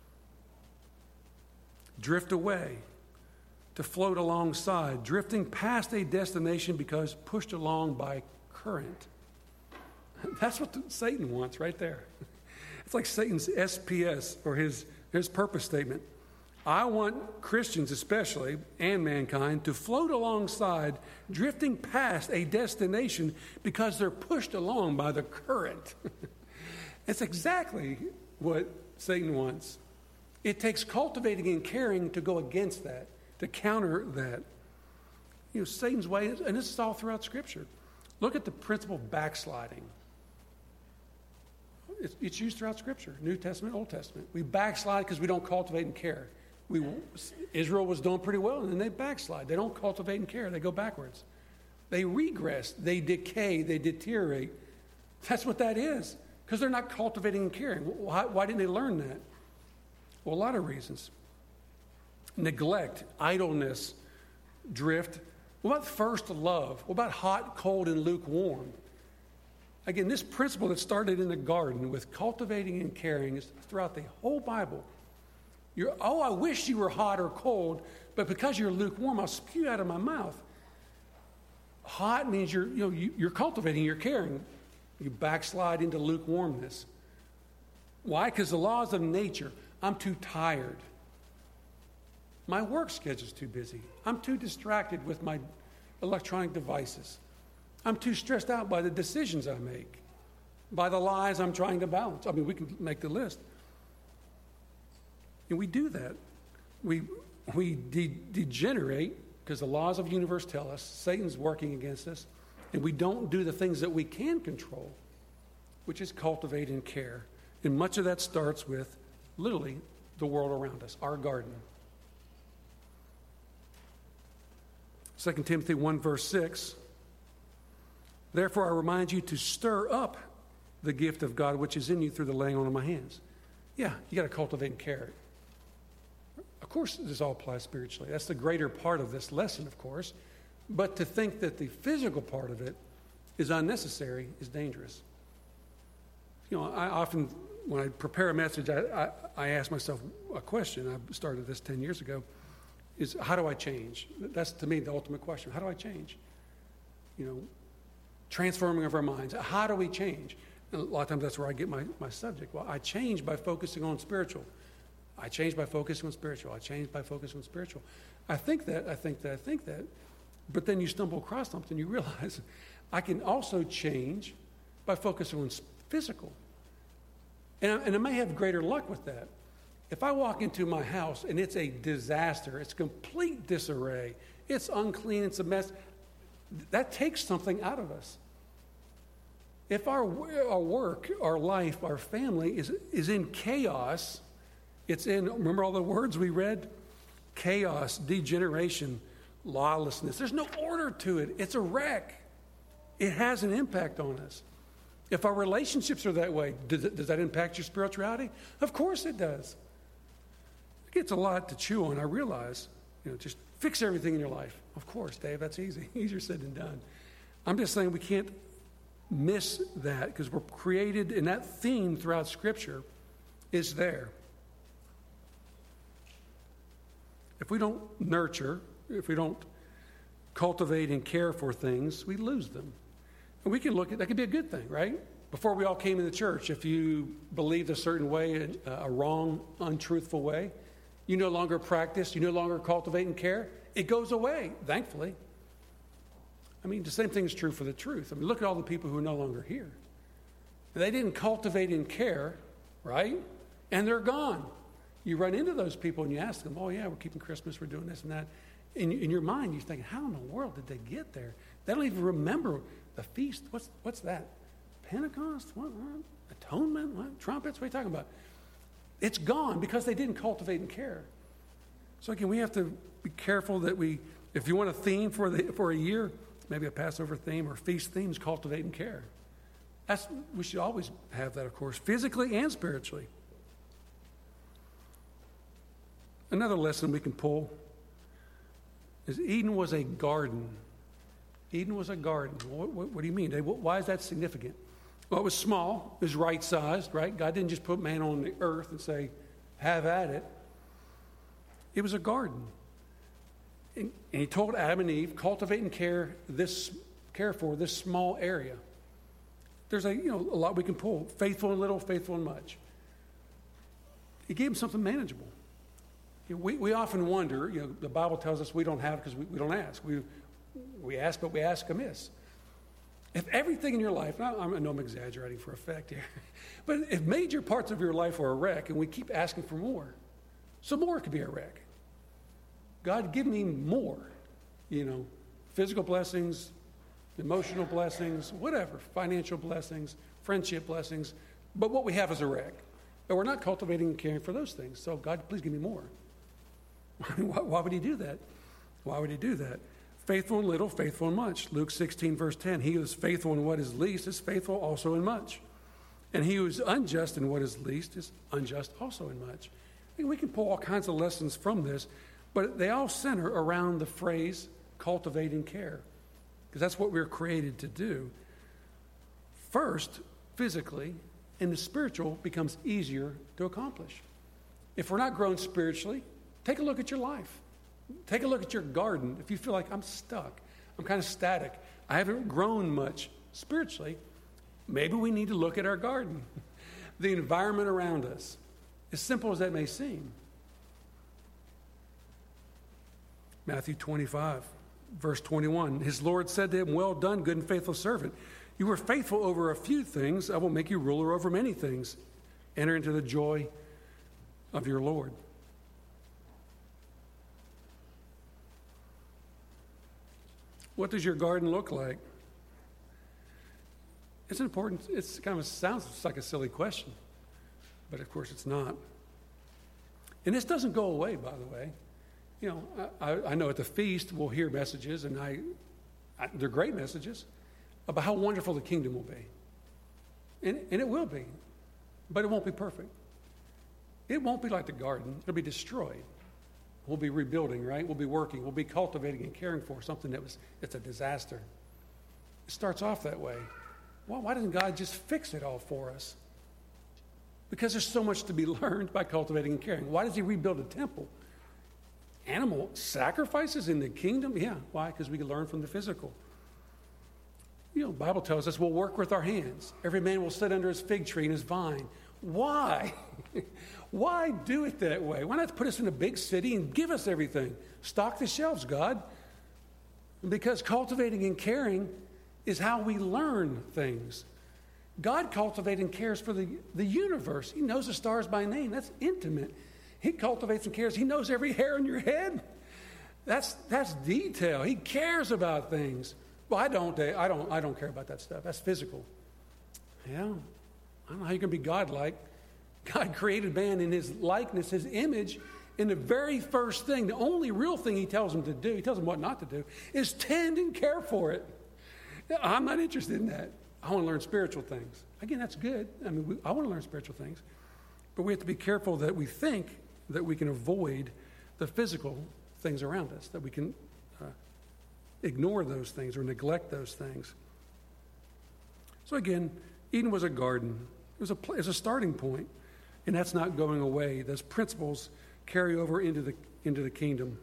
Drift away, to float alongside, drifting past a destination because pushed along by current. That's what the, Satan wants right there. It's like Satan's S P S, or his, his purpose statement. I want Christians especially, and mankind, to float alongside, drifting past a destination because they're pushed along by the current. It's exactly what Satan wants. It takes cultivating and caring to go against that, to counter that. You know, Satan's way, and this is all throughout Scripture. Look at the principle of backsliding. It's, it's used throughout Scripture, New Testament, Old Testament. We backslide because we don't cultivate and care. We, Israel was doing pretty well, and then they backslide. They don't cultivate and care. They go backwards. They regress. They decay. They deteriorate. That's what that is, because they're not cultivating and caring. Why, why didn't they learn that? Well, a lot of reasons. Neglect, idleness, drift, What about first love? What about hot, cold, and lukewarm? Again, this principle that started in the garden with cultivating and caring is throughout the whole Bible. You're, oh, I wish you were hot or cold, but because you're lukewarm, I'll spew out of my mouth. Hot means you're, you know, you, you're cultivating, you're caring. You backslide into lukewarmness. Why? Because the laws of nature. I'm too tired. My work schedule's too busy. I'm too distracted with my electronic devices. I'm too stressed out by the decisions I make, by the lies I'm trying to balance. I mean, we can make the list. And we do that. We, we de- degenerate because the laws of the universe tell us Satan's working against us, and we don't do the things that we can control, which is cultivate and care. And much of that starts with, literally, the world around us, our garden. Second Timothy one, verse six, therefore I remind you to stir up the gift of God which is in you through the laying on of my hands. Yeah, you got to cultivate and care. Of course, this all applies spiritually. That's the greater part of this lesson, of course. But to think that the physical part of it is unnecessary is dangerous. You know, I often, when I prepare a message, I, I, I ask myself a question. I started this ten years ago. Is how do I change? That's, to me, the ultimate question. How do I change? You know, transforming of our minds. How do we change? And a lot of times that's where I get my, my subject. Well, I change by focusing on spiritual. I change by focusing on spiritual. I change by focusing on spiritual. I think that, I think that, I think that. But then you stumble across something, you realize I can also change by focusing on physical. And I, and I may have greater luck with that. If I walk into my house and it's a disaster, it's complete disarray, it's unclean, it's a mess, that takes something out of us. If our, our work, our life, our family is, is in chaos, it's in, remember all the words we read? Chaos, degeneration, lawlessness. There's no order to it. It's a wreck. It has an impact on us. If our relationships are that way, does, it, does that impact your spirituality? Of course it does. It's a lot to chew on, I realize. You know, just fix everything in your life. Of course, Dave, that's easy. Easier said than done. I'm just saying we can't miss that because we're created, and that theme throughout Scripture is there. If we don't nurture, if we don't cultivate and care for things, we lose them. And we can look at, that could be a good thing, right? Before we all came in the church, if you believed a certain way, a wrong, untruthful way, you no longer practice, you no longer cultivate and care, it goes away, thankfully. I mean, the same thing is true for the truth. I mean, look at all the people who are no longer here. They didn't cultivate and care, right? And they're gone. You run into those people and you ask them, oh, yeah, we're keeping Christmas, we're doing this and that. In, in your mind, you think, how in the world did they get there? They don't even remember the feast. What's, what's that? Pentecost? What, what? Atonement? What? Trumpets? What are you talking about? It's gone because they didn't cultivate and care. So again, we have to be careful that we, if you want a theme for the for a year, maybe a Passover theme or feast themes, cultivate and care. That's, we should always have that, of course, physically and spiritually. Another lesson we can pull is Eden was a garden. Eden was a garden. What, what, what do you mean, Dave? Why is that significant? Well, it was small. It was right-sized, right? God didn't just put man on the earth and say, have at it. It was a garden. And, and he told Adam and Eve, cultivate and care this, care for this small area. There's a, you know, a lot we can pull. Faithful in little, faithful in much. He gave them something manageable. You know, we, we often wonder, you know, the Bible tells us we don't have because we, we don't ask. We, we ask, but we ask amiss. If everything in your life, I, I know I'm exaggerating for effect here, but if major parts of your life are a wreck and we keep asking for more, so more could be a wreck. God, give me more, you know, physical blessings, emotional blessings, whatever, financial blessings, friendship blessings, but what we have is a wreck. And we're not cultivating and caring for those things. So God, please give me more. why, why would he do that? Why would he do that? Faithful in little, faithful in much. Luke sixteen, verse ten, he who is faithful in what is least is faithful also in much. And he who is unjust in what is least is unjust also in much. I mean, we can pull all kinds of lessons from this, but they all center around the phrase cultivate and care, because that's what we're created to do. First, physically, and the spiritual becomes easier to accomplish. If we're not growing spiritually, take a look at your life. Take a look at your garden. If you feel like I'm stuck, I'm kind of static, I haven't grown much spiritually, maybe we need to look at our garden, the environment around us, as simple as that may seem. Matthew twenty-five, verse twenty-one, his Lord said to him, well done, good and faithful servant. You were faithful over a few things. I will make you ruler over many things. Enter into the joy of your Lord. What does your garden look like? It's important. It's kind of a, sounds like a silly question, but of course it's not. And this doesn't go away, by the way. You know, I, I know at the feast we'll hear messages, and I, I, they're great messages about how wonderful the kingdom will be. And, and it will be, but it won't be perfect. It won't be like the garden. It'll be destroyed. We'll be rebuilding, right? We'll be working. We'll be cultivating and caring for something that was, it's a disaster. It starts off that way. Well, why doesn't God just fix it all for us? Because there's so much to be learned by cultivating and caring. Why does he rebuild a temple? Animal sacrifices in the kingdom? Yeah. Why? Because we can learn from the physical. You know, the Bible tells us we'll work with our hands. Every man will sit under his fig tree and his vine. Why? Why do it that way? Why not put us in a big city and give us everything? Stock the shelves, God. Because cultivating and caring is how we learn things. God cultivates and cares for the, the universe. He knows the stars by name. That's intimate. He cultivates and cares. He knows every hair on your head. That's that's detail. He cares about things. Well, I don't. I don't. I don't care about that stuff. That's physical. Yeah. I don't know how you can be God-like. God created man in his likeness, his image, and the very first thing, the only real thing he tells him to do, he tells him what not to do, is tend and care for it. I'm not interested in that. I want to learn spiritual things. Again, that's good. I mean, we, I want to learn spiritual things. But we have to be careful that we think that we can avoid the physical things around us, that we can uh, ignore those things or neglect those things. So again, Eden was a garden. It was a, it was a starting point, and that's not going away. Those principles carry over into the, into the kingdom.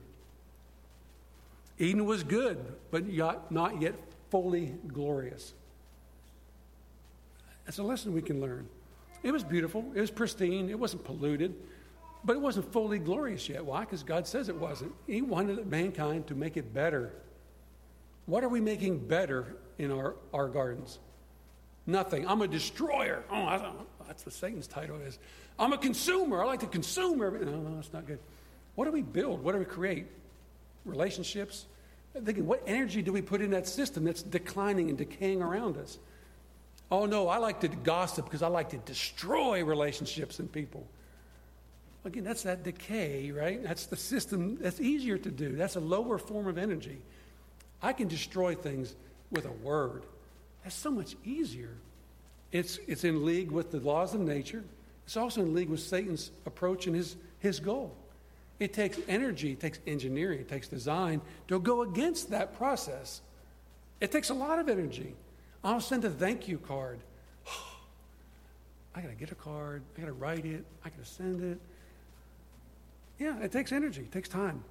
Eden was good, but yet, not yet fully glorious. That's a lesson we can learn. It was beautiful. It was pristine. It wasn't polluted, but it wasn't fully glorious yet. Why? Because God says it wasn't. He wanted mankind to make it better. What are we making better in our, our gardens? Nothing. I'm a destroyer. Oh, I don't, that's what Satan's title is. I'm a consumer. I like to consume everything. No, no, that's not good. What do we build? What do we create? Relationships? I'm thinking, what energy do we put in that system that's declining and decaying around us? Oh, no, I like to gossip because I like to destroy relationships and people. Again, that's that decay, right? That's the system that's easier to do. That's a lower form of energy. I can destroy things with a word. That's so much easier. It's, it's in league with the laws of nature. It's also in league with Satan's approach and his, his goal. It takes energy, it takes engineering, it takes design to go against that process. It takes a lot of energy. I'll send a thank you card. I got to get a card. I got to write it. I got to send it. Yeah, it takes energy. It takes time.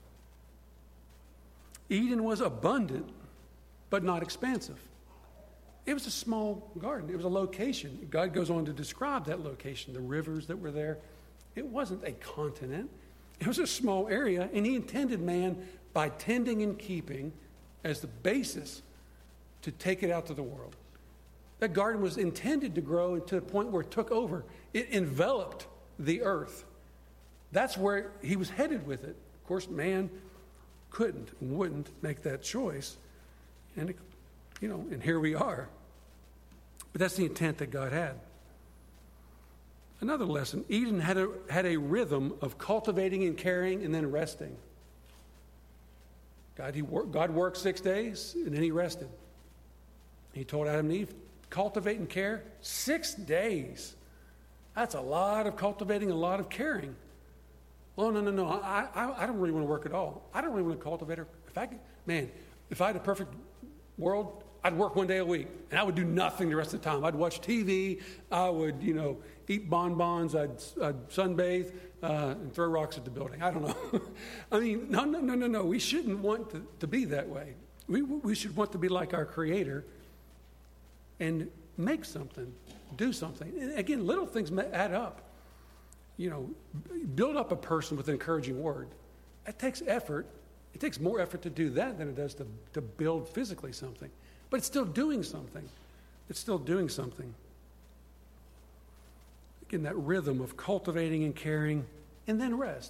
Eden was abundant, but not expansive. It was a small garden. It was a location. God goes on to describe that location, the rivers that were there. It wasn't a continent. It was a small area, and he intended man, by tending and keeping, as the basis to take it out to the world. That garden was intended to grow to the point where it took over. It enveloped the earth. That's where he was headed with it. Of course, man couldn't and wouldn't make that choice. And, it, you know, and here we are. But that's the intent that God had. Another lesson, Eden had a, had a rhythm of cultivating and caring and then resting. God, he wor- God worked six days and then he rested. He told Adam and Eve, cultivate and care six days. That's a lot of cultivating, a lot of caring. Oh, no, no, no. I, I, I don't really want to work at all. I don't really want to cultivate. Or, if I could, man, if I had a perfect world, I'd work one day a week, and I would do nothing the rest of the time. I'd watch T V. I would, you know, eat bonbons. I'd, I'd sunbathe uh, and throw rocks at the building. I don't know. I mean, no, no, no, no, no. We shouldn't want to, to be that way. We, we should want to be like our Creator and make something, do something. And again, little things add up. You know, build up a person with an encouraging word. It takes effort. It takes more effort to do that than it does to, to build physically something. But it's still doing something. It's still doing something. Again, that rhythm of cultivating and caring, and then rest.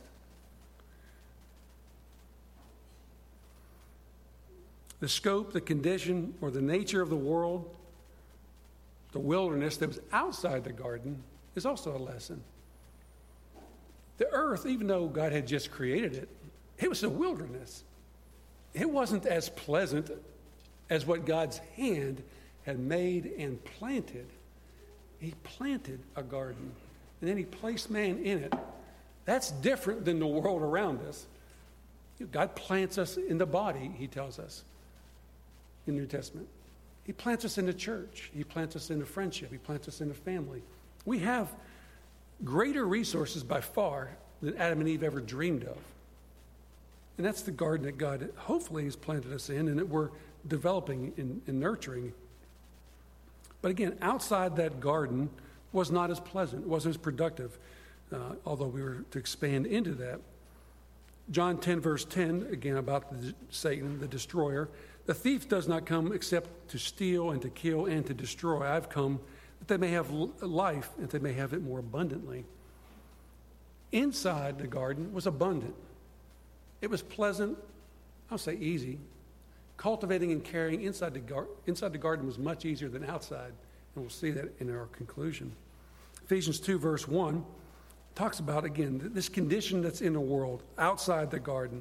The scope, the condition, or the nature of the world, the wilderness that was outside the garden, is also a lesson. The earth, even though God had just created it, it was a wilderness. It wasn't as pleasant as what God's hand had made and planted. He planted a garden, and then he placed man in it. That's different than the world around us. God plants us in the body, he tells us in the New Testament. He plants us in the church. He plants us in a friendship. He plants us in a family. We have greater resources by far than Adam and Eve ever dreamed of. And that's the garden that God hopefully has planted us in and that we're developing and, and nurturing. But again, outside that garden was not as pleasant. It wasn't as productive, uh, although we were to expand into that. John ten, verse ten, again about the, Satan, the destroyer. The thief does not come except to steal and to kill and to destroy. I've come that they may have life and they may have it more abundantly. Inside the garden was abundant. It was pleasant, I'll say easy. Cultivating and caring inside the, gar- inside the garden was much easier than outside. And we'll see that in our conclusion. Ephesians two, verse one, talks about, again, this condition that's in the world, outside the garden.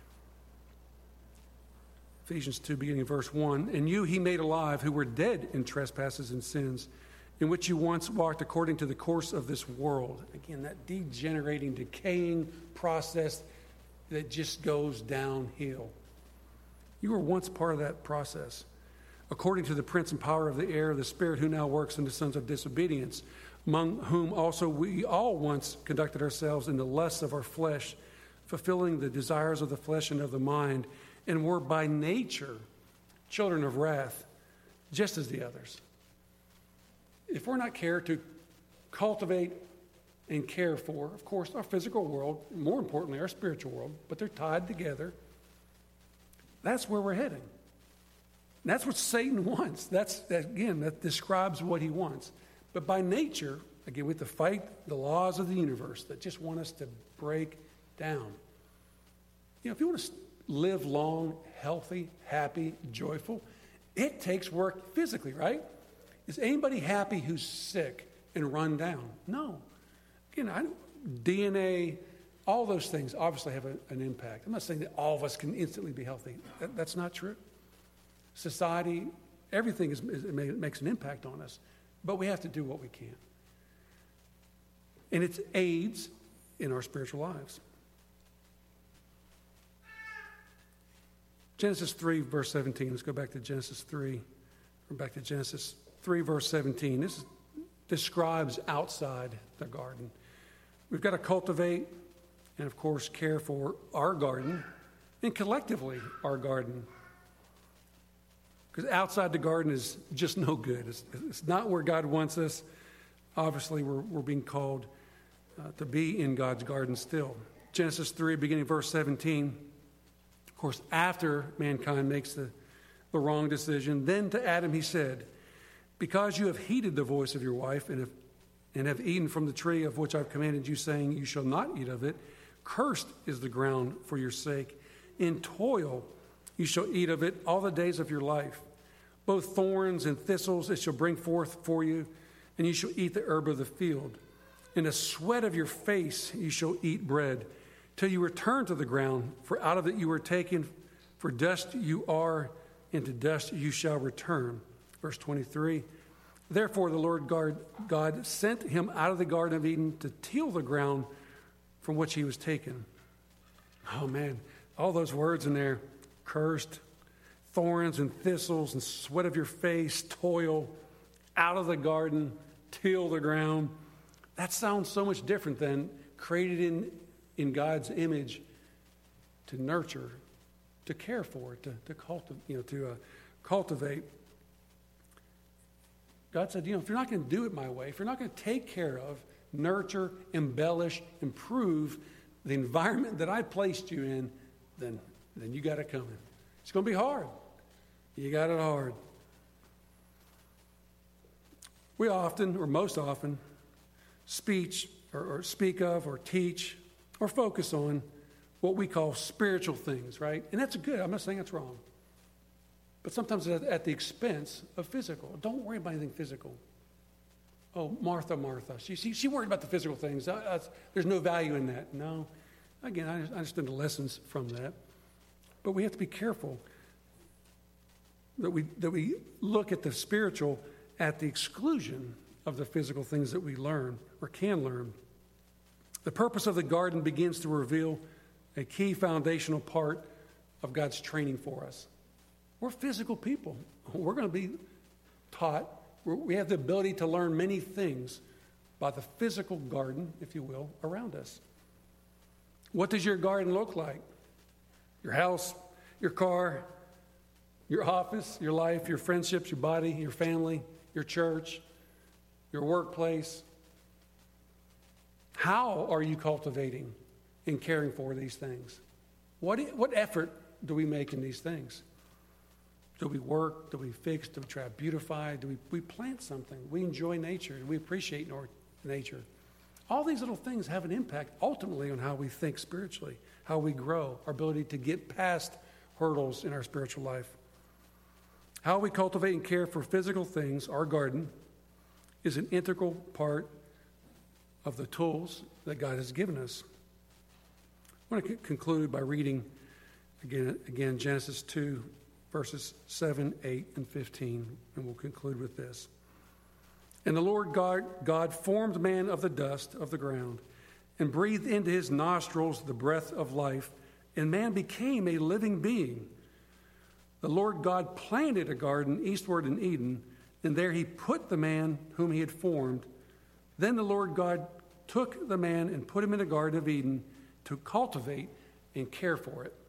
Ephesians two, beginning verse one, and you he made alive who were dead in trespasses and sins, in which you once walked according to the course of this world. Again, that degenerating, decaying process that just goes downhill. You were once part of that process. According to the prince and power of the air, the spirit who now works in the sons of disobedience, among whom also we all once conducted ourselves in the lusts of our flesh, fulfilling the desires of the flesh and of the mind, and were by nature children of wrath, just as the others. If we're not care to cultivate and care for, of course, our physical world, more importantly, our spiritual world, but they're tied together, that's where we're heading. That's what Satan wants. That's, again, that describes what he wants. But by nature, again, we have to fight the laws of the universe that just want us to break down. You know, if you want to live long, healthy, happy, joyful, it takes work physically, right? Is anybody happy who's sick and run down? No. Again, I, D N A, all those things obviously have a, an impact. I'm not saying that all of us can instantly be healthy. That, that's not true. Society, everything is, is, it makes an impact on us. But we have to do what we can. And it aids in our spiritual lives. Genesis three, verse seventeen. Let's go back to Genesis three. Or back to Genesis three, verse seventeen. This describes outside the garden. We've got to cultivate and, of course, care for our garden and collectively our garden. Because outside the garden is just no good. It's, it's not where God wants us. Obviously, we're, we're being called uh, to be in God's garden still. Genesis three, beginning verse seventeen. Of course, after mankind makes the, the wrong decision, then to Adam he said, because you have heeded the voice of your wife and have, and have eaten from the tree of which I've commanded you, saying, you shall not eat of it, cursed is the ground for your sake. In toil you shall eat of it all the days of your life. Both thorns and thistles it shall bring forth for you, and you shall eat the herb of the field. In the sweat of your face you shall eat bread, till you return to the ground, for out of it you were taken, for dust you are, and to dust you shall return. Verse twenty-three, therefore the Lord God, God sent him out of the Garden of Eden to till the ground from which he was taken. Oh man, all those words in there, cursed, thorns and thistles and sweat of your face, toil, out of the garden, till the ground. That sounds so much different than created in, in God's image to nurture, to care for, to, to cultivate, you know, to uh, cultivate. God said, you know, if you're not going to do it my way, if you're not going to take care of, nurture, embellish, improve the environment that I placed you in, then, then you got it coming. It's going to be hard. You got it hard. We often, or most often, speech or, or speak of or teach or focus on what we call spiritual things, right? And that's good. I'm not saying that's wrong. But sometimes at, at the expense of physical. Don't worry about anything physical. Oh, Martha, Martha. She, she, she worried about the physical things. That's, there's no value in that. No. Again, I understand the lessons from that. But we have to be careful that we, that we look at the spiritual at the exclusion of the physical things that we learn or can learn. The purpose of the garden begins to reveal a key foundational part of God's training for us. We're physical people. We're going to be taught. We have the ability to learn many things by the physical garden, if you will, around us. What does your garden look like? Your house, your car, your office, your life, your friendships, your body, your family, your church, your workplace. How are you cultivating and caring for these things? What, what effort do we make in these things? Do we work? Do we fix? Do we try to beautify? Do we, we plant something? We enjoy nature. We appreciate nature. All these little things have an impact ultimately on how we think spiritually, how we grow, our ability to get past hurdles in our spiritual life. How we cultivate and care for physical things, our garden, is an integral part of the tools that God has given us. I want to c- conclude by reading again, again Genesis two, verses seven, eight, and fifteen, and we'll conclude with this. And the Lord God, God formed man of the dust of the ground and breathed into his nostrils the breath of life, and man became a living being. The Lord God planted a garden eastward in Eden, and there he put the man whom he had formed. Then the Lord God took the man and put him in the Garden of Eden to cultivate and care for it.